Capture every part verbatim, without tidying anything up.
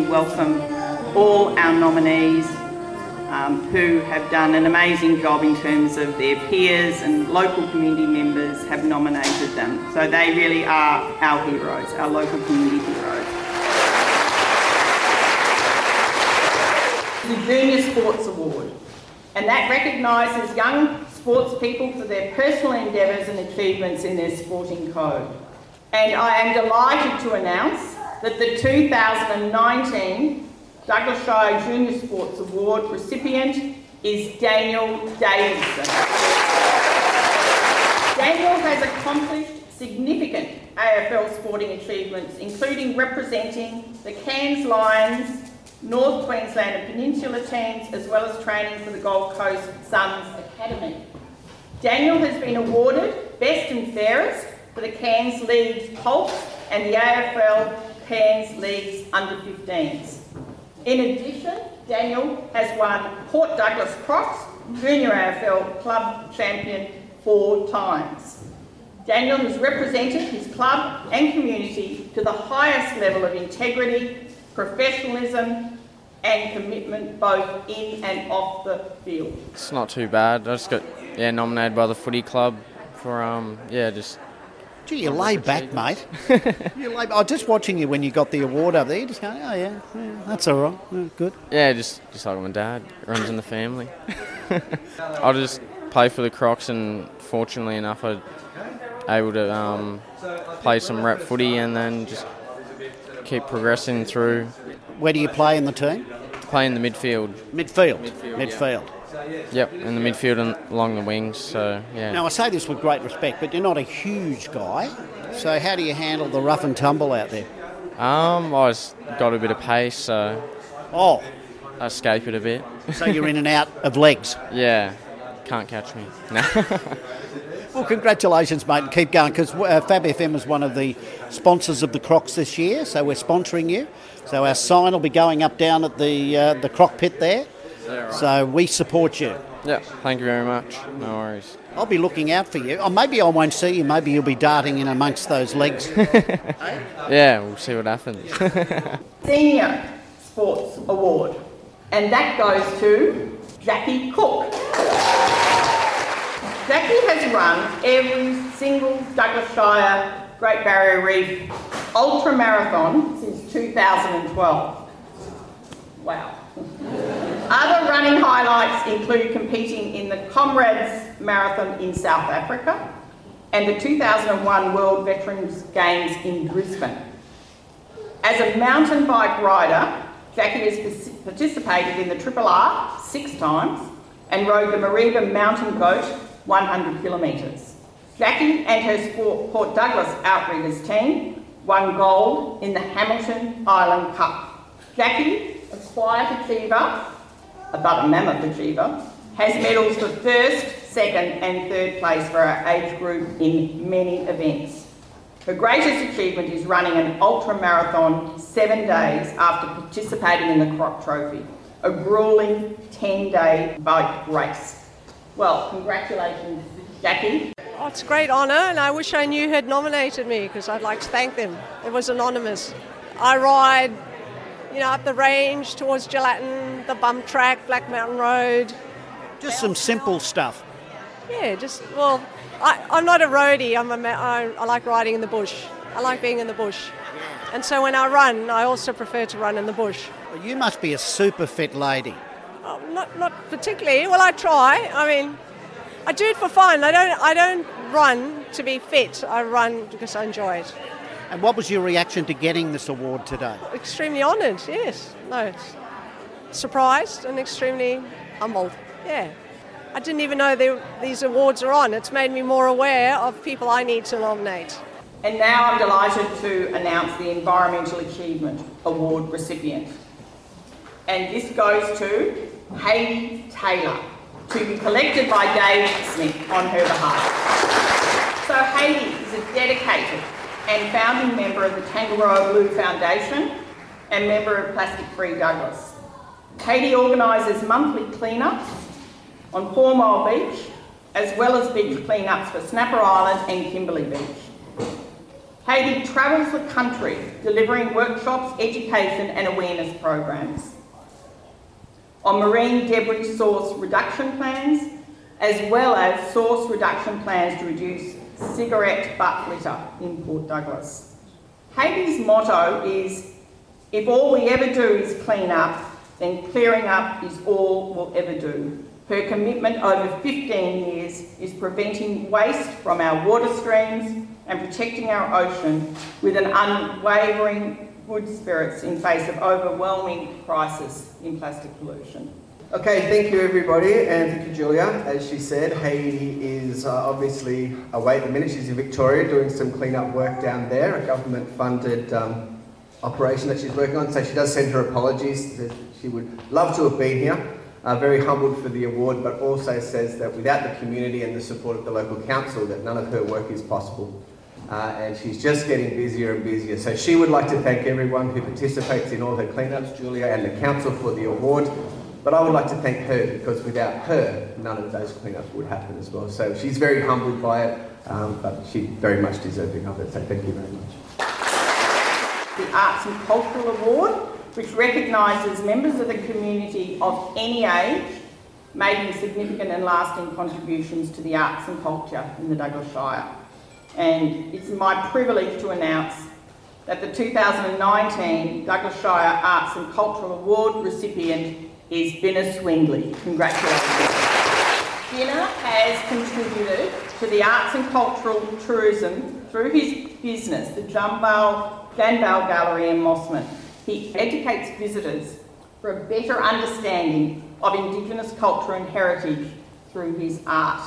welcome all our nominees um, who have done an amazing job in terms of their peers and local community members have nominated them. So they really are our heroes, our local community heroes. The Junior Sports Award, and that recognises young sports people for their personal endeavours and achievements in their sporting code. And I am delighted to announce that the two thousand nineteen Douglas Shire Junior Sports Award recipient is Daniel Davidson. Daniel has accomplished significant A F L sporting achievements, including representing the Cairns Lions, North Queensland and Peninsula teams, as well as training for the Gold Coast Suns Academy. Daniel has been awarded Best and Fairest for the Cairns Leagues Pulse and the A F L Cairns Leagues under fifteens. In addition, Daniel has won Port Douglas Crocs Junior A F L Club Champion four times. Daniel has represented his club and community to the highest level of integrity, professionalism and commitment both in and off the field. It's not too bad. I just got yeah nominated by the footy club for um yeah just. Gee, you lay back, mate. you lay. I was just watching you when you got the award up there. You just going, oh yeah, yeah that's all right, yeah, good. Yeah, just just like my dad, it runs in the family. I just play for the Crocs, and fortunately enough, I was able to um, play some rep footy and then just keep progressing through. Where do you play in the team? Play in the midfield. Midfield. Midfield. Midfield. Yeah. Yep, in the midfield and along the wings. So yeah. Now I say this with great respect, but you're not a huge guy. So how do you handle the rough and tumble out there? Um, I just got a bit of pace, so oh, I escape it a bit. So you're in and out of legs. Yeah, can't catch me. No. Well, congratulations, mate, and keep going, because uh, Fab F M is one of the sponsors of the Crocs this year, so we're sponsoring you. So our sign will be going up down at the uh, the Croc pit there. Right? So we support you. Yeah, thank you very much. No worries. I'll be looking out for you. Or maybe I won't see you. Maybe you'll be darting in amongst those legs. Yeah, we'll see what happens. Senior Sports Award, and that goes to Jackie Cook. Jackie has run every single Douglas Shire Great Barrier Reef ultra marathon since two thousand twelve. Wow. Other running highlights include competing in the Comrades Marathon in South Africa and the two thousand one World Veterans Games in Brisbane. As a mountain bike rider, Jackie has participated in the Triple R six times and rode the Mareeba Mountain Goat one hundred kilometres. Jackie and her sport, Port Douglas Outriggers team won gold in the Hamilton Island Cup. Jackie, a quiet achiever, but a mammoth achiever, has medals for first, second and third place for our age group in many events. Her greatest achievement is running an ultra marathon seven days after participating in the Croc Trophy, a gruelling ten-day bike race. Well, congratulations, Jackie. Oh, it's a great honour, and I wish I knew who had nominated me, because I'd like to thank them. It was anonymous. I ride, you know, up the range towards Gelatin, the bump track, Black Mountain Road. Just some simple stuff. Yeah, just, well, I, I'm not a roadie. I'm a, I, I like riding in the bush. I like being in the bush. And so when I run, I also prefer to run in the bush. Well, you must be a super fit lady. Oh, not not particularly. Well, I try. I mean, I do it for fun. I don't I don't run to be fit. I run because I enjoy it. And what was your reaction to getting this award today? Extremely honoured, yes. No, surprised and extremely humbled, yeah. I didn't even know they, these awards are on. It's made me more aware of people I need to nominate. And now I'm delighted to announce the Environmental Achievement Award recipient. And this goes to Hayley Taylor, to be collected by Dave Smith on her behalf. So Hayley is a dedicated and founding member of the Tangaroa Blue Foundation and member of Plastic Free Douglas. Hayley organises monthly clean-ups on Four Mile Beach, as well as beach clean-ups for Snapper Island and Kimberley Beach. Hayley travels the country delivering workshops, education and awareness programs on marine debris source reduction plans, as well as source reduction plans to reduce cigarette butt litter in Port Douglas. Hayley's motto is, if all we ever do is clean up, then clearing up is all we'll ever do. Her commitment over fifteen years is preventing waste from our water streams and protecting our ocean with an unwavering good spirits in face of overwhelming crisis in plastic pollution. Okay, thank you everybody, and thank you Julia. As she said, Hayley is uh, obviously away at the minute. She's in Victoria doing some clean-up work down there, a government-funded um, operation that she's working on, so she does send her apologies. She would love to have been here, uh, very humbled for the award, but also says that without the community and the support of the local council, that none of her work is possible. Uh, and she's just getting busier and busier. So she would like to thank everyone who participates in all her cleanups, Julia and the council for the award. But I would like to thank her because without her, none of those cleanups would happen as well. So she's very humbled by it, um, but she's very much deserving of it. So thank you very much. The Arts and Cultural Award, which recognises members of the community of any age making significant and lasting contributions to the arts and culture in the Douglas Shire. And it's my privilege to announce that the two thousand nineteen Douglas Shire Arts and Cultural Award recipient is Binna Swingley. Congratulations. Binna has contributed to the arts and cultural tourism through his business, the Jambal Janbal Gallery in Mossman. He educates visitors for a better understanding of Indigenous culture and heritage through his art.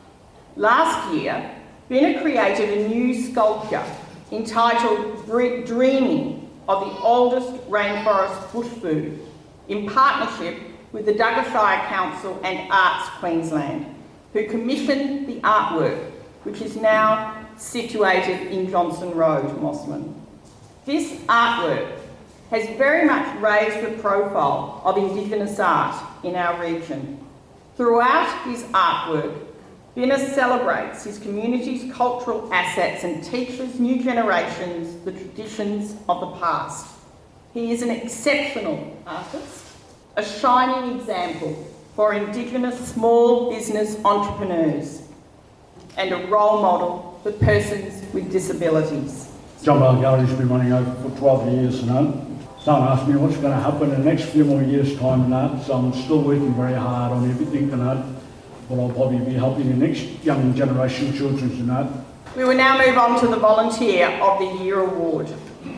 Last year, Binna created a new sculpture entitled Dreaming of the Oldest Rainforest Bush Food in partnership with the Douglas Shire Council and Arts Queensland, who commissioned the artwork, which is now situated in Johnson Road, Mossman. This artwork has very much raised the profile of Indigenous art in our region. Throughout his artwork, Binna celebrates his community's cultural assets and teaches new generations the traditions of the past. He is an exceptional artist, a shining example for Indigenous small business entrepreneurs, and a role model for persons with disabilities. Jambal Gallery's been running over for twelve years and that. Someone asked me what's going to happen in the next few more years' time and that, so I'm still working very hard on everything and that. But I'll probably be helping the next young generation of children and that. We will now move on to the Volunteer of the Year Award.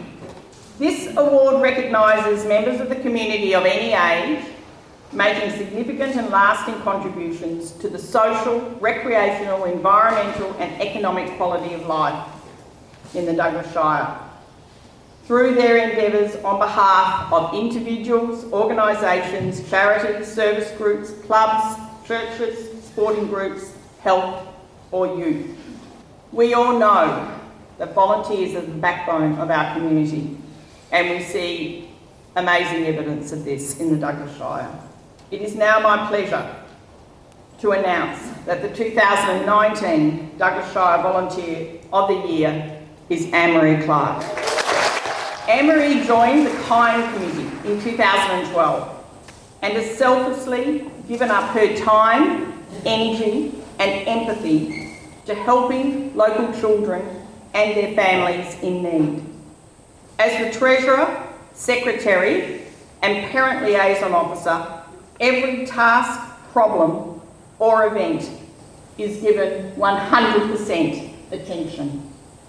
This award recognises members of the community of any age making significant and lasting contributions to the social, recreational, environmental and economic quality of life in the Douglas Shire through their endeavours on behalf of individuals, organisations, charities, service groups, clubs, churches, sporting groups, health or youth. We all know that volunteers are the backbone of our community, and we see amazing evidence of this in the Douglas Shire. It is now my pleasure to announce that the two thousand nineteen Douglas Shire Volunteer of the Year is Anne-Marie Clark. Anne-Marie joined the Kind Committee in two thousand twelve and has selflessly given up her time, energy and empathy to helping local children and their families in need. As the Treasurer, Secretary and Parent Liaison Officer, every task, problem or event is given one hundred percent attention.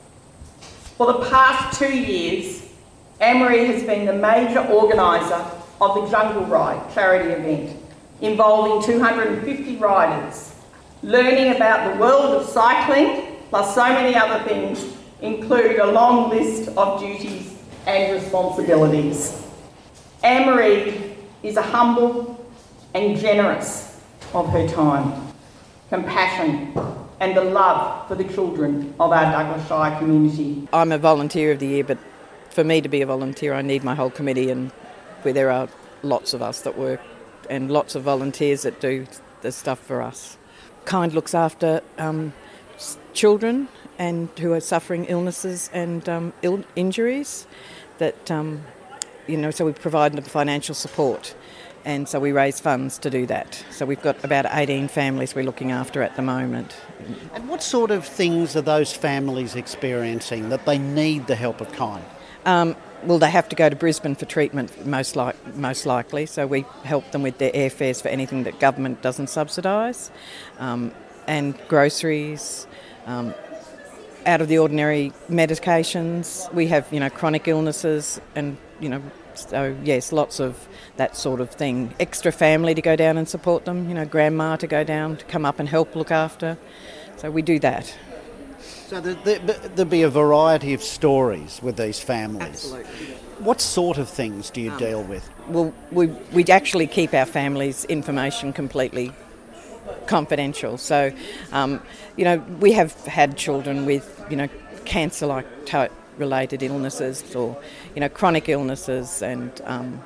For the past two years, Anne-Marie has been the major organiser of the Jungle Ride charity event, involving two hundred fifty riders, learning about the world of cycling, plus so many other things, include a long list of duties and responsibilities. Anne-Marie is a humble and generous of her time, compassion and the love for the children of our Douglas Shire community. I'm a volunteer of the year, but for me to be a volunteer I need my whole committee, and where there are lots of us that work and lots of volunteers that do the stuff for us. Kind looks after um, children and who are suffering illnesses and um, Ill- injuries. That um, you know, so we provide them financial support, and so we raise funds to do that. So we've got about eighteen families we're looking after at the moment. And what sort of things are those families experiencing that they need the help of Kind? Um, well, they have to go to Brisbane for treatment, most like most likely. So we help them with their airfares for anything that government doesn't subsidise, um, and groceries, um, out of the ordinary medications. We have, you know, chronic illnesses, and you know, so yes, lots of that sort of thing. Extra family to go down and support them. You know, grandma to go down to come up and help look after. So we do that. So there, there, there'll be a variety of stories with these families. Absolutely. What sort of things do you Um, deal with? Well, we we actually keep our families' information completely confidential. So, um, you know, we have had children with, you know, cancer-like type related illnesses, or, you know, chronic illnesses and um,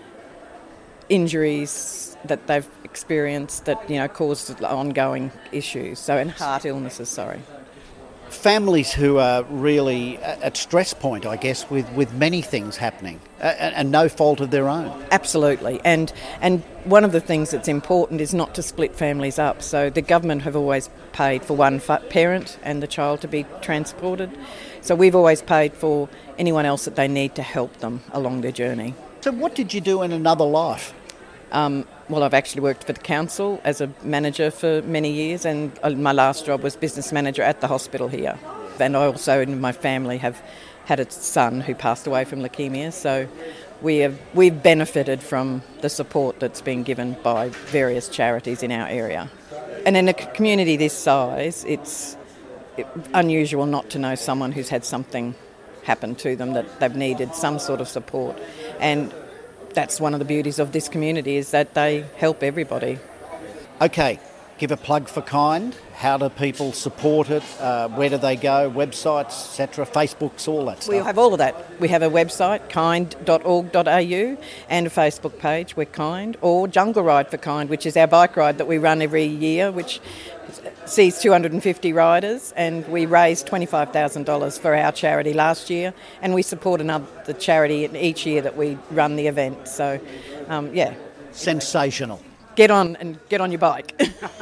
injuries that they've experienced that, you know, caused ongoing issues. So, and heart illnesses, sorry. Families who are really at stress point, I guess, with, with many things happening and, and no fault of their own. Absolutely, and and one of the things that's important is not to split families up. So the government have always paid for one fa- parent and the child to be transported. So we've always paid for anyone else that they need to help them along their journey. So what did you do in another life? Um, well, I've actually worked for the council as a manager for many years, and my last job was business manager at the hospital here. And I also, in my family, have had a son who passed away from leukaemia, so we have, we've benefited from the support that's been given by various charities in our area. And in a community this size, it's unusual not to know someone who's had something happen to them, that they've needed some sort of support. And that's one of the beauties of this community, is that they help everybody. Okay, give a plug for Kind. How do people support it? Uh, where do they go? Websites, et cetera, Facebooks, all that stuff. We have all of that. We have a website, kind dot org dot a u, and a Facebook page, We're Kind, or Jungle Ride for Kind, which is our bike ride that we run every year, which sees two hundred fifty riders, and we raised twenty-five thousand dollars for our charity last year, and we support another charity each year that we run the event. So, um, yeah. Sensational. Get on and get on your bike.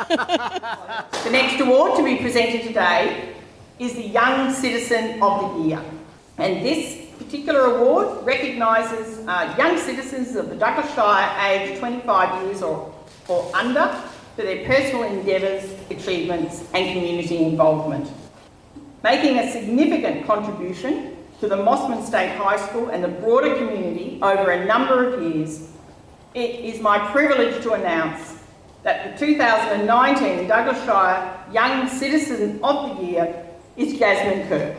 The next award to be presented today is the Young Citizen of the Year. And this particular award recognises uh, young citizens of the Douglas Shire aged twenty-five years or, or under for their personal endeavours, achievements and community involvement. Making a significant contribution to the Mossman State High School and the broader community over a number of years, it is my privilege to announce that the two thousand nineteen Douglas Shire Young Citizen of the Year is Jasmine Kirk.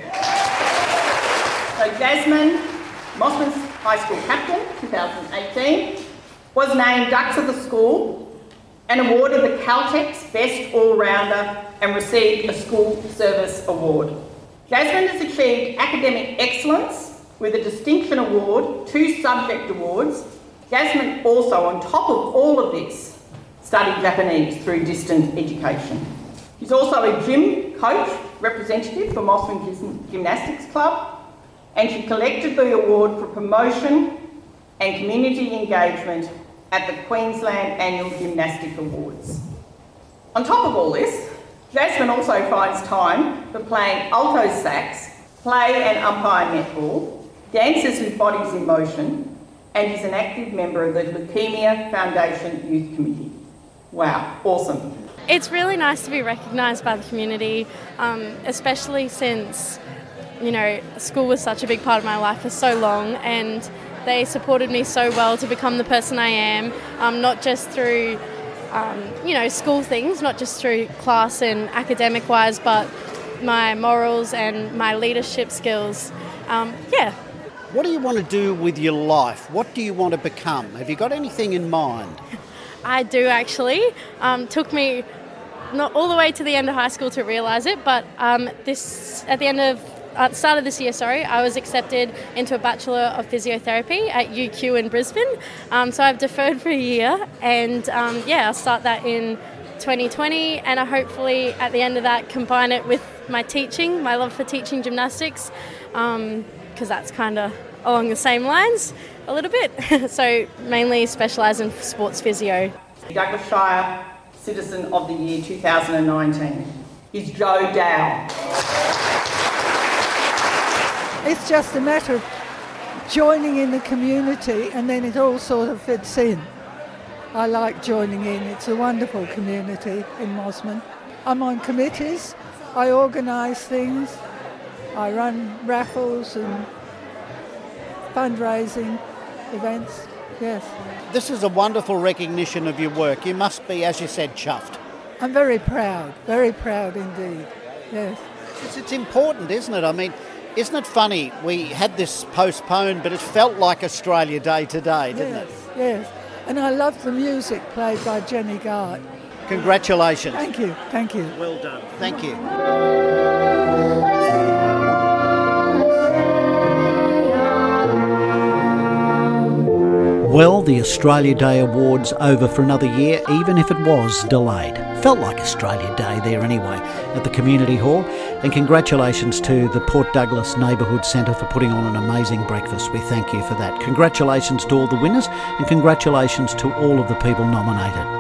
So Jasmine, Mossman High School captain, two thousand eighteen, was named Ducks of the School and awarded the Caltex Best All-Rounder and received a School Service Award. Jasmine has achieved academic excellence with a Distinction Award, two subject awards. Jasmine also, on top of all of this, studied Japanese through distant education. She's also a gym coach representative for Mossman Gymnastics Club, and she collected the award for promotion and community engagement at the Queensland Annual Gymnastic Awards. On top of all this, Jasmine also finds time for playing alto sax, play and umpire netball, dances with Bodies in Motion, and is an active member of the Leukaemia Foundation Youth Committee. Wow, awesome. It's really nice to be recognised by the community, um, especially since, you know, school was such a big part of my life for so long, and they supported me so well to become the person I am, um, not just through, um, you know, school things, not just through class and academic-wise, but my morals and my leadership skills. Um, yeah. What do you want to do with your life? What do you want to become? Have you got anything in mind? I do actually. Um, took me not all the way to the end of high school to realise it, but um, this at the end of at the start of this year, sorry, I was accepted into a Bachelor of Physiotherapy at U Q in Brisbane. Um, so I've deferred for a year, and um, yeah, I'll start that in twenty twenty, and I hopefully at the end of that combine it with my teaching, my love for teaching gymnastics, because um, that's kind of along the same lines a little bit. So mainly specialise in sports physio. Douglas Shire Citizen of the Year two thousand nineteen is Jo Dow. It's just a matter of joining in the community, and then it all sort of fits in. I like joining in. It's a wonderful community in Mosman. I'm on committees, I organise things, I run raffles and fundraising events, yes. This is a wonderful recognition of your work. You must be, as you said, chuffed. I'm very proud, very proud indeed, yes. It's, it's important, isn't it? I mean, isn't it funny? We had this postponed, but it felt like Australia Day today, didn't yes, it? Yes, and I loved the music played by Jenny Gart. Congratulations. Thank you, thank you. Well done. Thank you. Well, the Australia Day Awards over for another year, even if it was delayed. Felt like Australia Day there anyway, at the Community Hall. And congratulations to the Port Douglas Neighbourhood Centre for putting on an amazing breakfast. We thank you for that. Congratulations to all the winners, and congratulations to all of the people nominated.